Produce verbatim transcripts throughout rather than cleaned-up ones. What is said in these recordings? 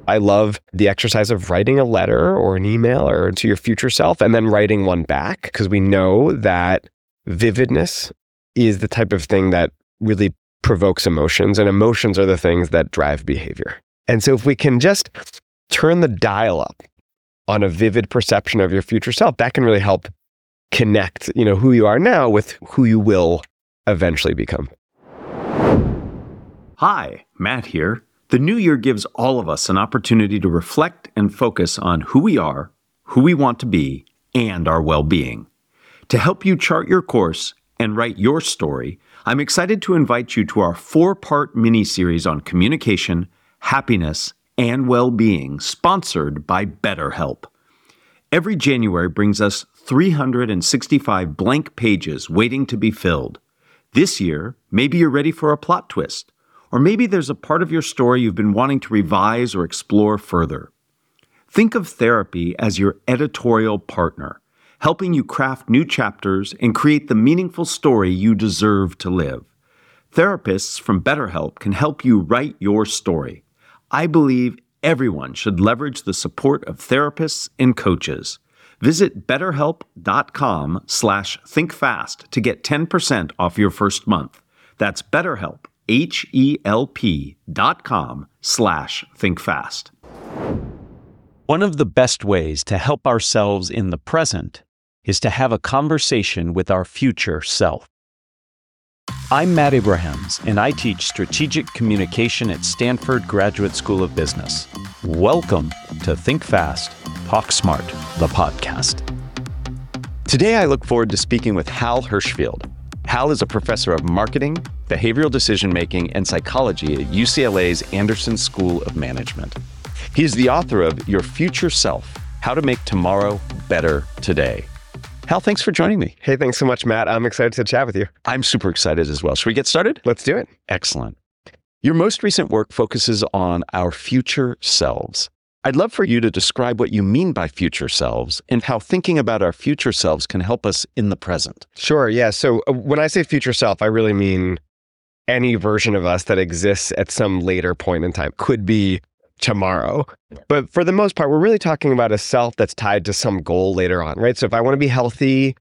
I love the exercise of writing a letter or an email or to your future self and then writing one back, because we know that vividness is the type of thing that really provokes emotions, and emotions are the things that drive behavior. And so if we can just turn the dial up on a vivid perception of your future self, that can really help connect, you know, who you are now with who you will eventually become. Hi, Matt here. The new year gives all of us an opportunity to reflect and focus on who we are, who we want to be, and our well-being. To help you chart your course and write your story, I'm excited to invite you to our four-part mini-series on communication, happiness, and well-being, sponsored by BetterHelp. Every January brings us three hundred sixty-five blank pages waiting to be filled. This year, maybe you're ready for a plot twist, or maybe there's a part of your story you've been wanting to revise or explore further. Think of therapy as your editorial partner, helping you craft new chapters and create the meaningful story you deserve to live. Therapists from BetterHelp can help you write your story. I believe everyone should leverage the support of therapists and coaches. Visit betterhelp.com slash thinkfast to get ten percent off your first month. That's BetterHelp, H-E-L-P dot com slash thinkfast. One of the best ways to help ourselves in the present is to have a conversation with our future self. I'm Matt Abrahams, and I teach strategic communication at Stanford Graduate School of Business. Welcome to Think Fast, Talk Smart, the podcast. Today, I look forward to speaking with Hal Hershfield. Hal is a professor of marketing, behavioral decision-making, and psychology at U C L A's Anderson School of Management. He is the author of Your Future Self, How to Make Tomorrow Better Today. Hal, thanks for joining me. Hey, thanks so much, Matt. I'm excited to chat with you. I'm super excited as well. Should we get started? Let's do it. Excellent. Your most recent work focuses on our future selves. I'd love for you to describe what you mean by future selves and how thinking about our future selves can help us in the present. Sure, yeah. So uh, when I say future self, I really mean any version of us that exists at some later point in time. Could be tomorrow. But for the most part, we're really talking about a self that's tied to some goal later on, right? So if I want to be healthy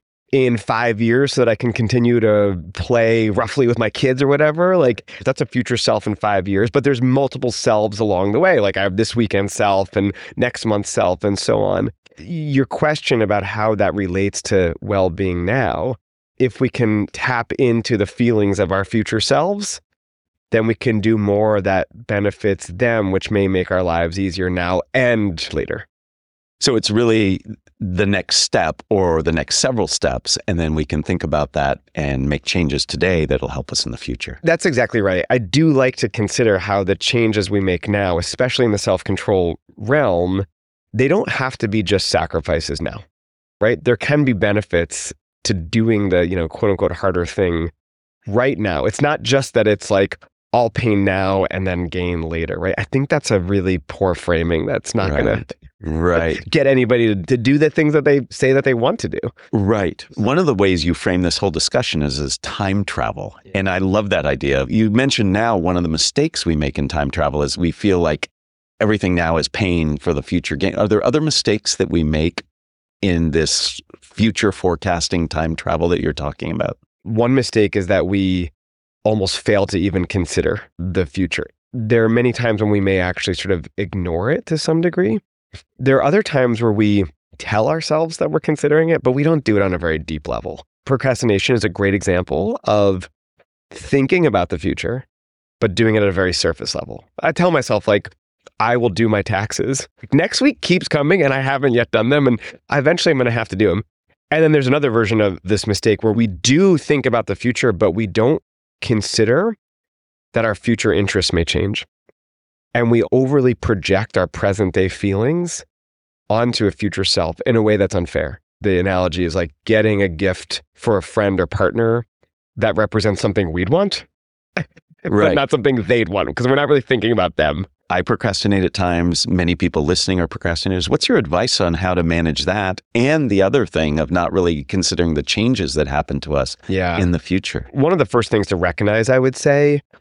in five years so that I can continue to play roughly with my kids or whatever, like that's a future self in five years. But there's multiple selves along the way. Like I have this weekend self and next month's self and so on. Your question about how that relates to well-being now, if we can tap into the feelings of our future selves, then we can do more that benefits them, which may make our lives easier now and later. So it's really the next step or the next several steps, and then we can think about that and make changes today that'll help us in the future. That's exactly right. I do like to consider how the changes we make now, especially in the self-control realm, they don't have to be just sacrifices now, right? There can be benefits to doing the, you know, quote unquote harder thing right now. It's not just that it's like all pain now and then gain later, right? I think that's a really poor framing. That's not Right. going to Right. get anybody to, to do the things that they say that they want to do. Right. One of the ways you frame this whole discussion is as time travel. And I love that idea. You mentioned now one of the mistakes we make in time travel is we feel like everything now is pain for the future gain. Are there other mistakes that we make in this future forecasting time travel that you're talking about? One mistake is that we almost fail to even consider the future. There are many times when we may actually sort of ignore it to some degree. There are other times where we tell ourselves that we're considering it, but we don't do it on a very deep level. Procrastination is a great example of thinking about the future, but doing it at a very surface level. I tell myself, like, I will do my taxes. Next week keeps coming and I haven't yet done them, and eventually I'm going to have to do them. And then there's another version of this mistake where we do think about the future, but we don't consider that our future interests may change. And we overly project our present day feelings onto a future self in a way that's unfair. The analogy is like getting a gift for a friend or partner that represents something we'd want, Right. but not something they'd want, because we're not really thinking about them. I procrastinate at times. Many people listening are procrastinators. What's your advice on how to manage that? And the other thing of not really considering the changes that happen to us Yeah. in the future. One of the first things to recognize, I would say,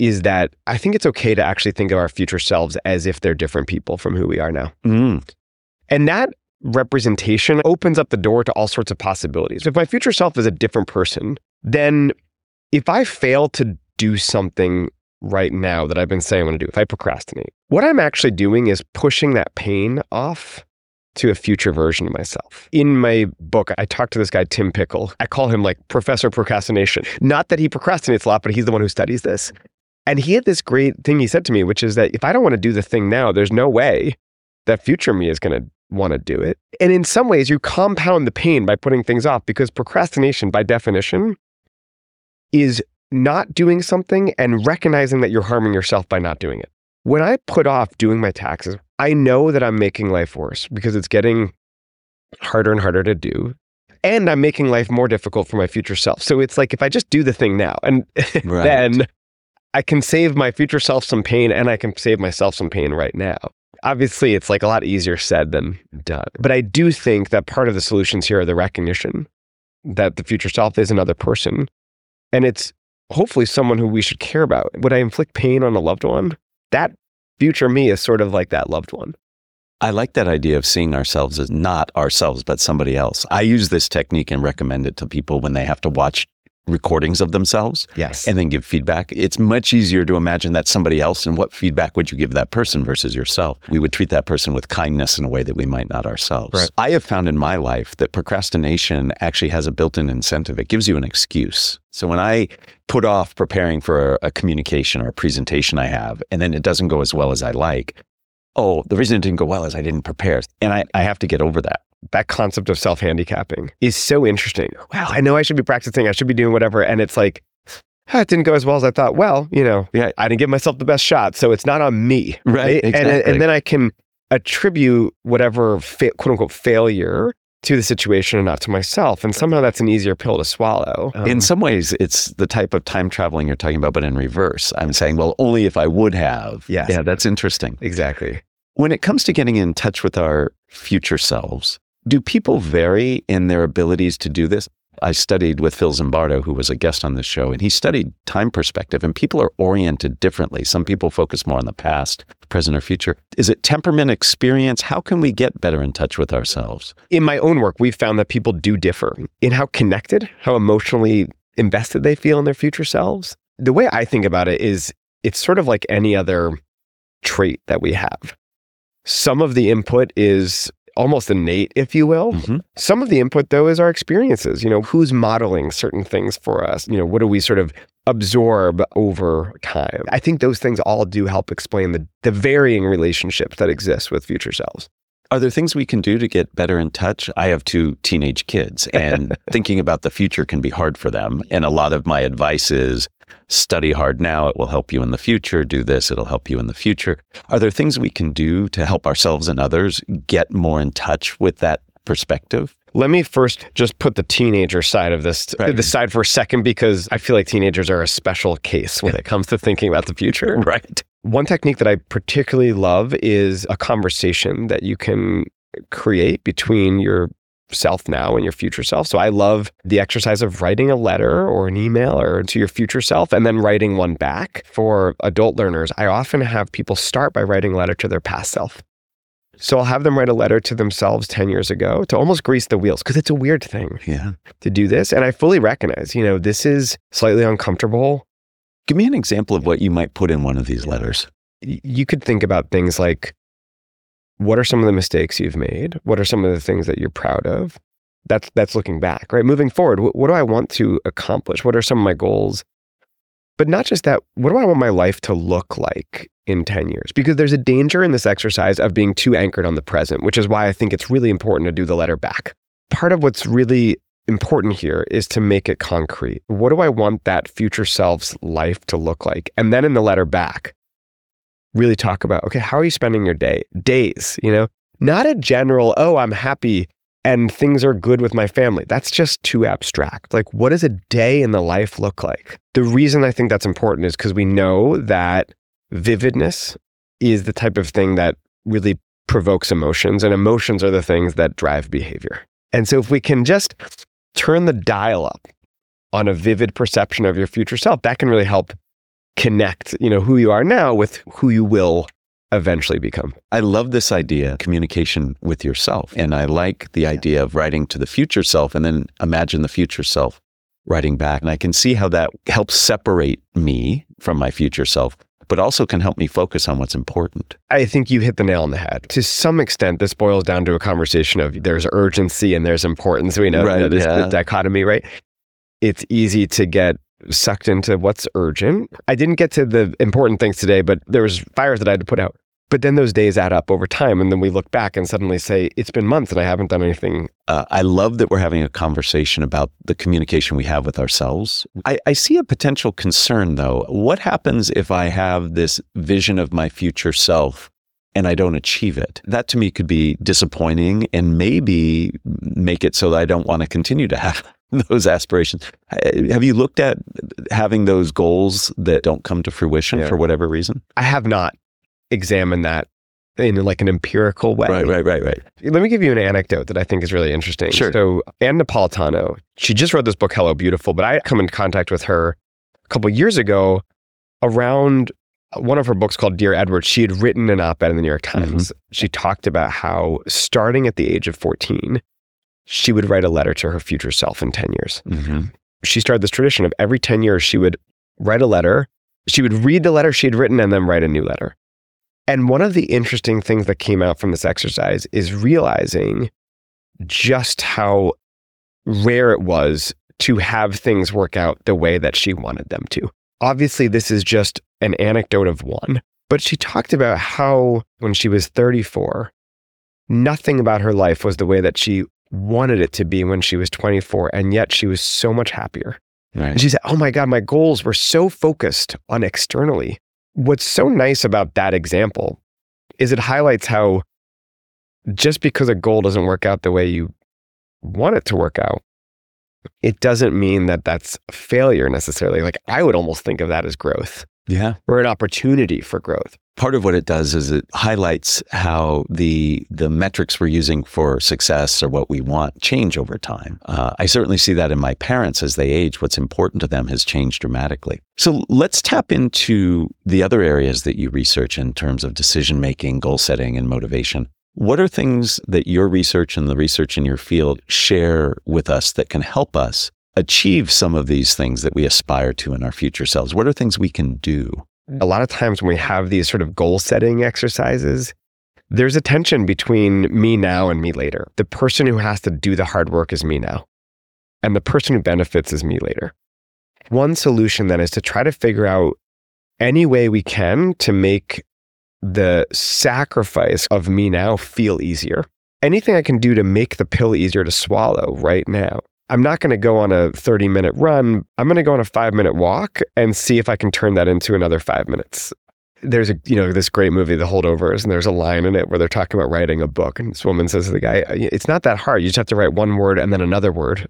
is that I think it's okay to actually think of our future selves as if they're different people from who we are now. Mm. And that representation opens up the door to all sorts of possibilities. If my future self is a different person, then if I fail to do something right now that I've been saying I'm going to do, if I procrastinate, what I'm actually doing is pushing that pain off to a future version of myself. In my book, I talked to this guy, Tim Pickle. I call him like Professor Procrastination. Not that he procrastinates a lot, but he's the one who studies this. And he had this great thing he said to me, which is that if I don't want to do the thing now, there's no way that future me is going to want to do it. And in some ways, you compound the pain by putting things off, because procrastination, by definition, is not doing something and recognizing that you're harming yourself by not doing it. When I put off doing my taxes, I know that I'm making life worse because it's getting harder and harder to do. And I'm making life more difficult for my future self. So it's like, if I just do the thing now, and right. then I can save my future self some pain, and I can save myself some pain right now. Obviously, it's like a lot easier said than done. But I do think that part of the solutions here are the recognition that the future self is another person. And it's hopefully someone who we should care about. Would I inflict pain on a loved one? That future me is sort of like that loved one. I like that idea of seeing ourselves as not ourselves, but somebody else. I use this technique and recommend it to people when they have to watch recordings of themselves yes. and then give feedback. It's much easier to imagine that's somebody else, and what feedback would you give that person versus yourself? We would treat that person with kindness in a way that we might not ourselves. Right. I have found in my life that procrastination actually has a built-in incentive. It gives you an excuse. So when I put off preparing for a, a communication or a presentation I have, and then it doesn't go as well as I like, oh, the reason it didn't go well is I didn't prepare. And I, I have to get over that. That concept of self-handicapping is so interesting. Wow, I know I should be practicing. I should be doing whatever. And it's like, oh, it didn't go as well as I thought. Well, you know, yeah, I didn't give myself the best shot. So it's not on me. Right. Exactly. And, and then I can attribute whatever fa- quote unquote failure to the situation and not to myself. And somehow that's an easier pill to swallow. Um, in some ways, it's the type of time traveling you're talking about, but in reverse. I'm saying, well, only if I would have. Yes. Yeah, that's interesting. Exactly. When it comes to getting in touch with our future selves, do people vary in their abilities to do this? I studied with Phil Zimbardo, who was a guest on this show, and he studied time perspective, and people are oriented differently. Some people focus more on the past, present, or future. Is it temperament, experience? How can we get better in touch with ourselves? In my own work, we've found that people do differ in how connected, how emotionally invested they feel in their future selves. The way I think about it is it's sort of like any other trait that we have. Some of the input is almost innate, if you will. Mm-hmm. Some of the input, though, is our experiences. You know, who's modeling certain things for us? You know, what do we sort of absorb over time? I think those things all do help explain the, the varying relationships that exist with future selves. Are there things we can do to get better in touch? I have two teenage kids, and thinking about the future can be hard for them. And a lot of my advice is study hard now. It will help you in the future. Do this. It'll help you in the future. Are there things we can do to help ourselves and others get more in touch with that perspective? Let me first just put the teenager side of this right. to the side for a second, because I feel like teenagers are a special case when it comes to thinking about the future. Right. One technique that I particularly love is a conversation that you can create between yourself now and your future self. So I love the exercise of writing a letter or an email or to your future self and then writing one back. For adult learners, I often have people start by writing a letter to their past self. So I'll have them write a letter to themselves ten years ago to almost grease the wheels, because it's a weird thing yeah. to do this. And I fully recognize, you know, this is slightly uncomfortable. Give me an example of what you might put in one of these letters. You could think about things like, what are some of the mistakes you've made? What are some of the things that you're proud of? That's that's looking back, right? Moving forward, what, what do I want to accomplish? What are some of my goals? But not just that, what do I want my life to look like in ten years? Because there's a danger in this exercise of being too anchored on the present, which is why I think it's really important to do the letter back. Part of what's really important here is to make it concrete. What do I want that future self's life to look like? And then in the letter back, really talk about, okay, how are you spending your day? Days, you know, not a general, oh, I'm happy and things are good with my family. That's just too abstract. Like, what does a day in the life look like? The reason I think that's important is because we know that vividness is the type of thing that really provokes emotions, and emotions are the things that drive behavior. And so if we can just turn the dial up on a vivid perception of your future self, that can really help connect, you know, who you are now with who you will eventually become. I love this idea, communication with yourself. And I like the idea of writing to the future self and then imagine the future self writing back. And I can see how that helps separate me from my future self, but also can help me focus on what's important. I think you hit the nail on the head. To some extent, this boils down to a conversation of there's urgency and there's importance. We know, Right, you know this, yeah. this dichotomy, right? It's easy to get sucked into what's urgent. I didn't get to the important things today, but there was fires that I had to put out. But then those days add up over time. And then we look back and suddenly say, it's been months and I haven't done anything. Uh, I love that we're having a conversation about the communication we have with ourselves. I, I see a potential concern, though. What happens if I have this vision of my future self and I don't achieve it? That to me could be disappointing and maybe make it so that I don't want to continue to have those aspirations. Have you looked at having those goals that don't come to fruition Yeah. for whatever reason? I have not examined that in like an empirical way. Right, right, right, right. Let me give you an anecdote that I think is really interesting. Sure. So Ann Napolitano, she just wrote this book, Hello Beautiful, but I come in contact with her a couple of years ago around one of her books called Dear Edward. She had written an op-ed in the New York Times. Mm-hmm. She talked about how starting at the age of fourteen, she would write a letter to her future self in ten years. Mm-hmm. She started this tradition of every ten years, she would write a letter. She would read the letter she had written and then write a new letter. And one of the interesting things that came out from this exercise is realizing just how rare it was to have things work out the way that she wanted them to. Obviously, this is just an anecdote of one, but she talked about how when she was thirty-four, nothing about her life was the way that she wanted it to be when she was twenty-four, and yet she was so much happier. Right. And she said, oh my God, my goals were so focused on externally. What's so nice about that example is it highlights how just because a goal doesn't work out the way you want it to work out, it doesn't mean that that's failure necessarily. Like I would almost think of that as growth Yeah. or an opportunity for growth. Part of what it does is it highlights how the the metrics we're using for success or what we want change over time. Uh, I certainly see that in my parents as they age. What's important to them has changed dramatically. So let's tap into the other areas that you research in terms of decision making, goal setting, and motivation. What are things that your research and the research in your field share with us that can help us achieve some of these things that we aspire to in our future selves? What are things we can do? A lot of times when we have these sort of goal setting exercises, there's a tension between me now and me later. The person who has to do the hard work is me now, and the person who benefits is me later. One solution then is to try to figure out any way we can to make the sacrifice of me now feel easier. Anything I can do to make the pill easier to swallow right now. I'm not going to go on a thirty minute run. I'm going to go on a five minute walk and see if I can turn that into another five minutes. There's a, you know, this great movie, The Holdovers, and there's a line in it where they're talking about writing a book. And this woman says to the guy, it's not that hard. You just have to write one word and then another word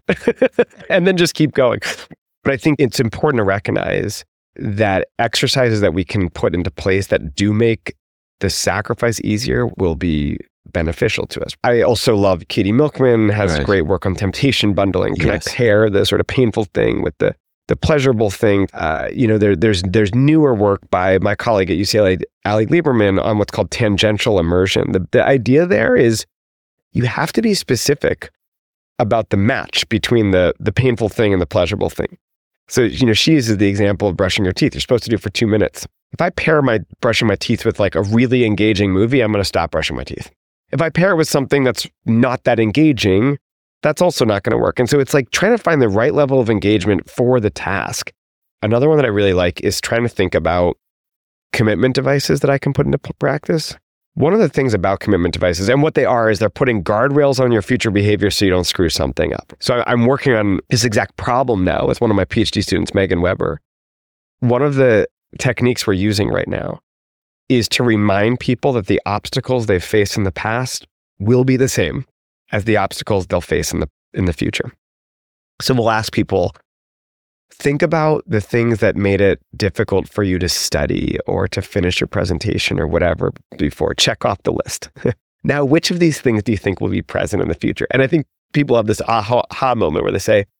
and then just keep going. But I think it's important to recognize that exercises that we can put into place that do make the sacrifice easier will be beneficial to us. I also love Katie Milkman, has Right. great work on temptation bundling, connects Yes. hair, the sort of painful thing with the the pleasurable thing. Uh, you know, there, there's there's newer work by my colleague at U C L A, Ali Lieberman, on what's called tangential immersion. The, the idea there is you have to be specific about the match between the the painful thing and the pleasurable thing. So, you know, she uses the example of brushing your teeth. You're supposed to do it for two minutes. If I pair my brushing my teeth with like a really engaging movie, I'm going to stop brushing my teeth. If I pair it with something that's not that engaging, that's also not going to work. And so it's like trying to find the right level of engagement for the task. Another one that I really like is trying to think about commitment devices that I can put into p- practice. One of the things about commitment devices and what they are is they're putting guardrails on your future behavior so you don't screw something up. So I- I'm working on this exact problem now with one of my PhD students, Megan Weber. One of the techniques we're using right now is to remind people that the obstacles they've faced in the past will be the same as the obstacles they'll face in the in the future. So we'll ask people, think about the things that made it difficult for you to study or to finish your presentation or whatever before. Check off the list. Now, which of these things do you think will be present in the future? And I think people have this aha, aha moment where they say,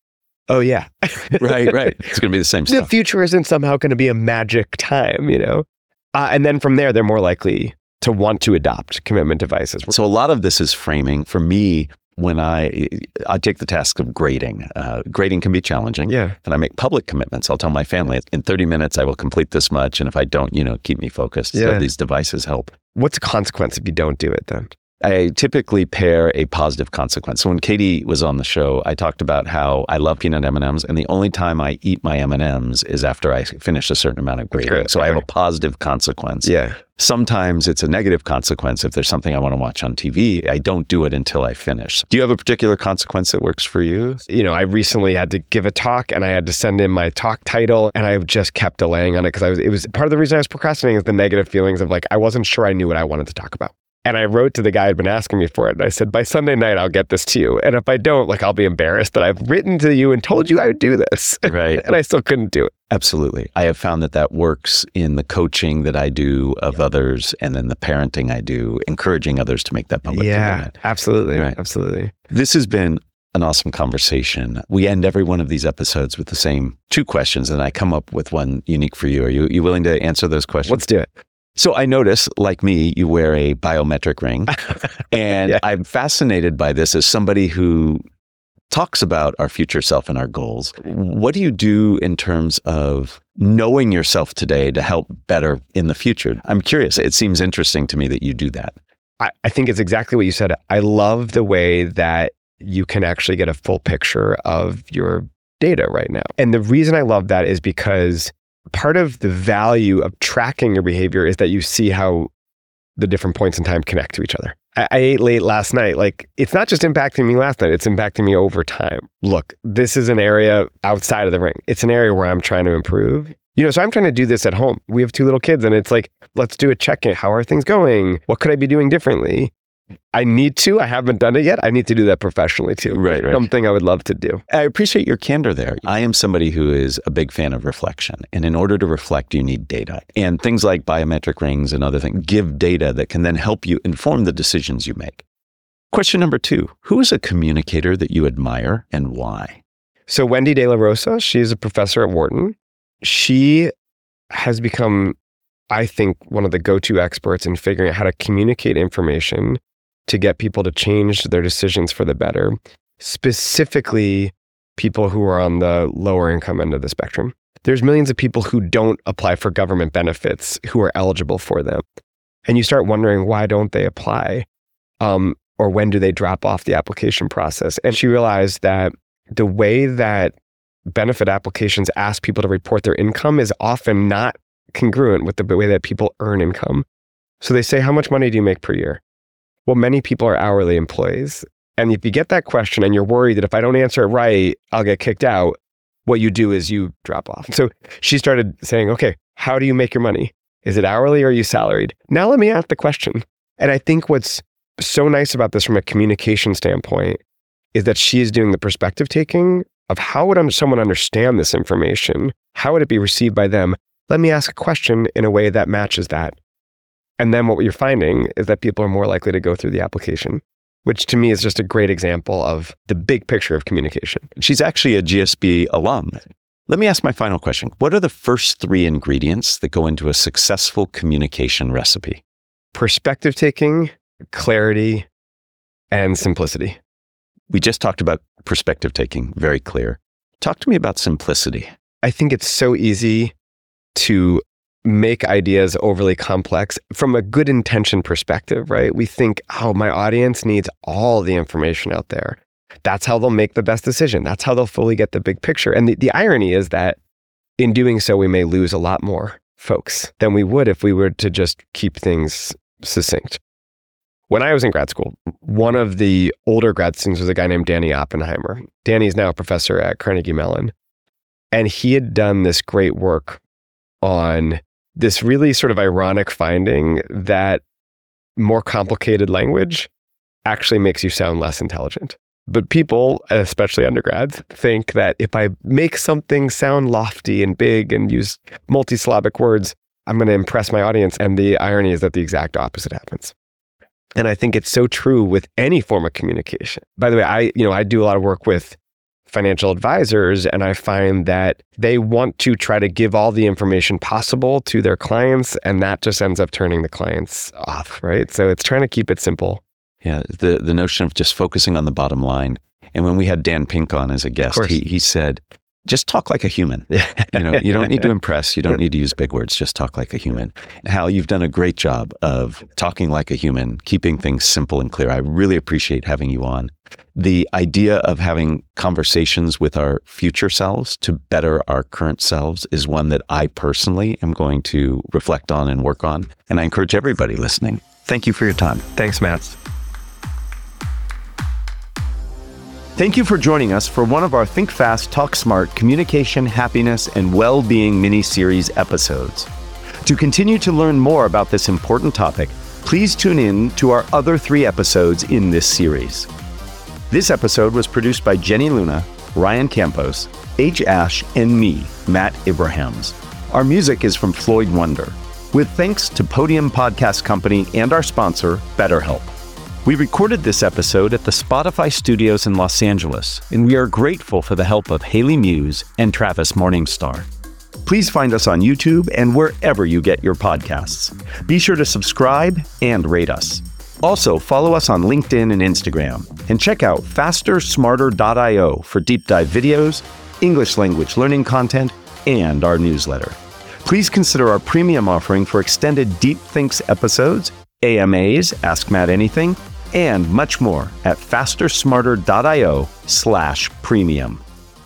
oh yeah. Right, right. It's going to be the same The stuff. future isn't somehow going to be a magic time, you know? Uh, and then from there, they're more likely to want to adopt commitment devices. So a lot of this is framing. For me, when I I take the task of grading, uh, grading can be challenging. Yeah. And I make public commitments. I'll tell my family, in thirty minutes, I will complete this much. And if I don't, you know, keep me focused. Yeah. So these devices help. What's the consequence if you don't do it then? I typically pair a positive consequence. So when Katie was on the show, I talked about how I love peanut M and M's, and the only time I eat my M and M's is after I finish a certain amount of grading. Sure. So I have a positive consequence. Yeah. Sometimes it's a negative consequence. If there's something I want to watch on T V, I don't do it until I finish. Do you have a particular consequence that works for you? You know, I recently had to give a talk and I had to send in my talk title, and I just kept delaying on it because I was, it was part of the reason I was procrastinating is the negative feelings of like, I wasn't sure I knew what I wanted to talk about. And I wrote to the guy who'd been asking me for it. And I said, by Sunday night, I'll get this to you. And if I don't, like, I'll be embarrassed that I've written to you and told you I would do this. Right. And I still couldn't do it. Absolutely. I have found that that works in the coaching that I do of yeah. others, and then the parenting I do, encouraging others to make that public yeah, commitment. Absolutely. Right. Absolutely. This has been an awesome conversation. We end every one of these episodes with the same two questions, and I come up with one unique for you. Are you, you willing to answer those questions? Let's do it. So I notice, like me, you wear a biometric ring. And yeah. I'm fascinated by this as somebody who talks about our future self and our goals. What do you do in terms of knowing yourself today to help better in the future? I'm curious. It seems interesting to me that you do that. I, I think it's exactly what you said. I love the way that you can actually get a full picture of your data right now. And the reason I love that is because part of the value of tracking your behavior is that you see how the different points in time connect to each other. I, I ate late last night. Like, it's not just impacting me last night, it's impacting me over time. Look, this is an area outside of the ring. It's an area where I'm trying to improve. You know, so I'm trying to do this at home. We have two little kids and it's like, let's do a check-in. How are things going? What could I be doing differently? I need to. I haven't done it yet. I need to do that professionally too. Right, right. Something I would love to do. I appreciate your candor there. I am somebody who is a big fan of reflection. And in order to reflect, you need data. And things like biometric rings and other things give data that can then help you inform the decisions you make. Question number two, who is a communicator that you admire and why? So Wendy De La Rosa, she's a professor at Wharton. She has become, I think, one of the go-to experts in figuring out how to communicate information to get people to change their decisions for the better, specifically people who are on the lower income end of the spectrum. There's millions of people who don't apply for government benefits who are eligible for them. And you start wondering, why don't they apply? Um, or when do they drop off the application process? And she realized that the way that benefit applications ask people to report their income is often not congruent with the way that people earn income. So they say, how much money do you make per year? Well, many people are hourly employees. And if you get that question and you're worried that if I don't answer it right, I'll get kicked out, what you do is you drop off. So she started saying, okay, how do you make your money? Is it hourly or are you salaried? Now let me ask the question. And I think what's so nice about this from a communication standpoint is that she's doing the perspective taking of how would someone understand this information? How would it be received by them? Let me ask a question in a way that matches that. And then what you're finding is that people are more likely to go through the application, which to me is just a great example of the big picture of communication. She's actually a G S B alum. Let me ask my final question. What are the first three ingredients that go into a successful communication recipe? Perspective taking, clarity, and simplicity. We just talked about perspective taking, very clear. Talk to me about simplicity. I think it's so easy to make ideas overly complex from a good intention perspective, right? We think, oh, my audience needs all the information out there. That's how they'll make the best decision. That's how they'll fully get the big picture. And the, the irony is that in doing so, we may lose a lot more folks than we would if we were to just keep things succinct. When I was in grad school, one of the older grad students was a guy named Danny Oppenheimer. Danny's now a professor at Carnegie Mellon. And he had done this great work on this really sort of ironic finding that more complicated language actually makes you sound less intelligent. But people, especially undergrads, think that if I make something sound lofty and big and use multisyllabic words, I'm going to impress my audience. And the irony is that the exact opposite happens. And I think it's so true with any form of communication. By the way, I, you know, I do a lot of work with financial advisors, and I find that they want to try to give all the information possible to their clients, and that just ends up turning the clients off, right? So it's trying to keep it simple. Yeah, the, the notion of just focusing on the bottom line. And when we had Dan Pink on as a guest, he, he said, just talk like a human. You know, you don't need to impress. You don't need to use big words. Just talk like a human. Hal, you've done a great job of talking like a human, keeping things simple and clear. I really appreciate having you on. The idea of having conversations with our future selves to better our current selves is one that I personally am going to reflect on and work on. And I encourage everybody listening. Thank you for your time. Thanks, Matt. Thank you for joining us for one of our Think Fast, Talk Smart communication, happiness, and well-being mini-series episodes. To continue to learn more about this important topic, please tune in to our other three episodes in this series. This episode was produced by Jenny Luna, Ryan Campos, H. Ash, and me, Matt Abrahams. Our music is from Floyd Wonder, with thanks to Podium Podcast Company and our sponsor, BetterHelp. We recorded this episode at the Spotify studios in Los Angeles, and we are grateful for the help of Haley Muse and Travis Morningstar. Please find us on YouTube and wherever you get your podcasts. Be sure to subscribe and rate us. Also, follow us on LinkedIn and Instagram, and check out faster smarter dot io for deep dive videos, English language learning content, and our newsletter. Please consider our premium offering for extended Deep Thinks episodes, A M As, Ask Matt Anything, and much more at faster smarter dot io slash premium.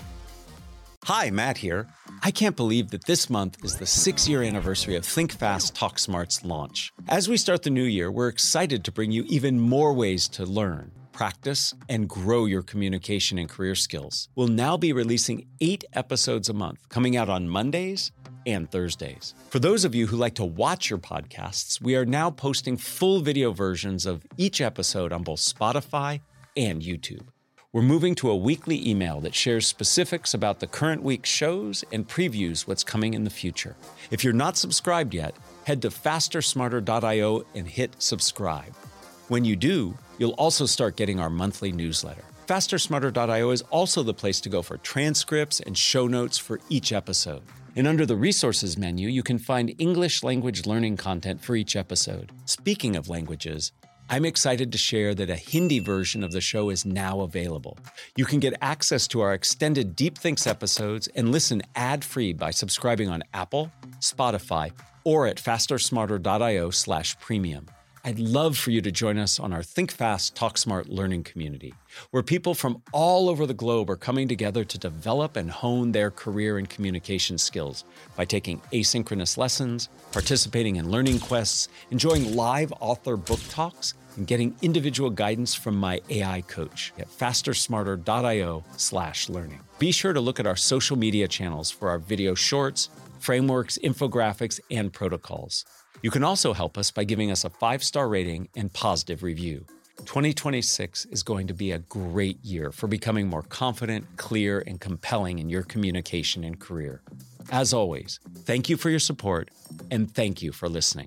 Hi, Matt here. I can't believe that this month is the six-year anniversary of Think Fast, Talk Smart's launch. As we start the new year, we're excited to bring you even more ways to learn, practice, and grow your communication and career skills. We'll now be releasing eight episodes a month, coming out on Mondays and Thursdays. For those of you who like to watch your podcasts, we are now posting full video versions of each episode on both Spotify and YouTube. We're moving to a weekly email that shares specifics about the current week's shows and previews what's coming in the future. If you're not subscribed yet, head to faster smarter dot io and hit subscribe. When you do, you'll also start getting our monthly newsletter. faster smarter dot io is also the place to go for transcripts and show notes for each episode. And under the resources menu, you can find English language learning content for each episode. Speaking of languages, I'm excited to share that a Hindi version of the show is now available. You can get access to our extended Deep Thinks episodes and listen ad-free by subscribing on Apple, Spotify, or at faster smarter dot io slash premium. I'd love for you to join us on our Think Fast, Talk Smart learning community, where people from all over the globe are coming together to develop and hone their career and communication skills by taking asynchronous lessons, participating in learning quests, enjoying live author book talks, and getting individual guidance from my A I coach at faster smarter dot io slash learning. Be sure to look at our social media channels for our video shorts, frameworks, infographics, and protocols. You can also help us by giving us a five-star rating and positive review. twenty twenty-six is going to be a great year for becoming more confident, clear, and compelling in your communication and career. As always, thank you for your support, and thank you for listening.